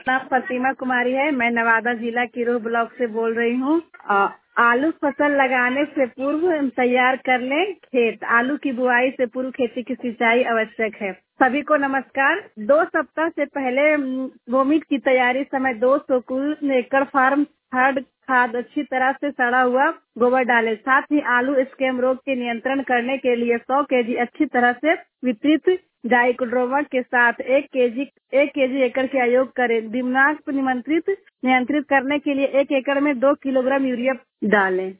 नाम प्रतिमा कुमारी है। मैं नवादा जिला किरोह ब्लॉक से बोल रही हूँ। आलू फसल लगाने से पूर्व तैयार कर लें खेत। आलू की बुआई से पूर्व खेती की सिंचाई आवश्यक है। सभी को नमस्कार। 2 सप्ताह से पहले भूमि की तैयारी समय 200 कुल एकड़ फार्म थर्ड खाद अच्छी तरह से सड़ा हुआ गोबर डालें। साथ ही आलू स्कैम रोग के नियंत्रण करने के लिए 100 केजी अच्छी तरह से वितरित डाइकोड्रोमा के साथ 1 केजी एकड़ का उपयोग करें। दिमाग नियंत्रित करने के लिए 1 एकड़ में 2 किलोग्राम यूरिया डालें।